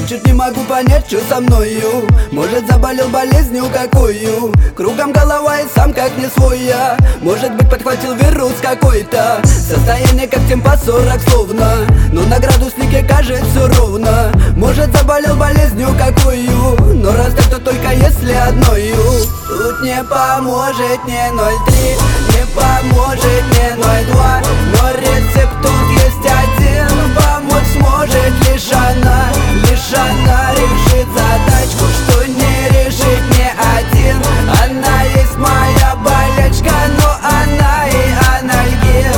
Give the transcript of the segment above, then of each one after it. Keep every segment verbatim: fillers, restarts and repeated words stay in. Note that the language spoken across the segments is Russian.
шепчет, не могу понять, что со мною. Может, заболел болезнью какую. Кругом голова и сам как не свой я. Может быть, подхватил вирус какой-то. Состояние как темпа сорок словно, но на градуснике кажется ровно. Может, заболел болезнью какую, но раз так, то только если одною. Тут не поможет не ноль три, не поможет не ноль два, но рецепт тут есть один. Помочь сможет лишь она, лишь она решит задачку, что не решит ни один. Она есть моя болячка, но она и анальгин.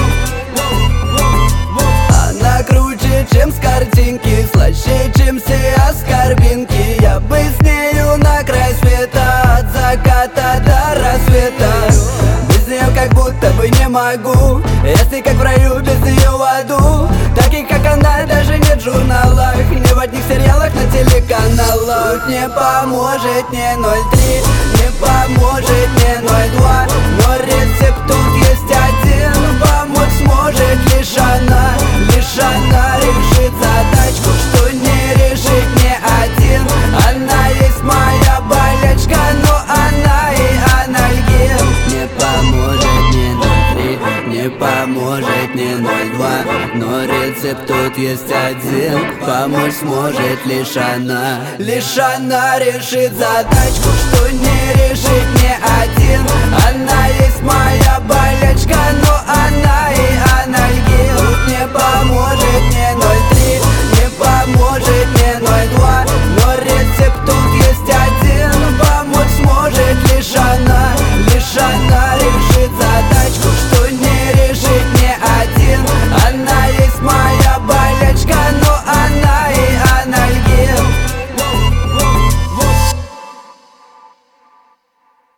Она круче, чем с картинки, слаще, чем все аскорбинки. Я бы с нею на край света, от заката до рассвета. Без нее как будто бы не могу. Если как в раю, без нее в аду. Таких как она даже нет в журналах, не в одних сериалах на телеканалах. Тут не поможет не ноль три, не поможет не ноль два, но рецепт тут есть один. Помочь сможет лишь она, лишь она решит задачку, что не решит ни один. Она есть моя болячка, но она и анальгин. Не поможет не ноль три, не поможет не ноль два, но рецепт тут есть один. Помочь сможет лишь она, лишь она решит задачку, что не решит ни один. Она есть моя болячка, но она и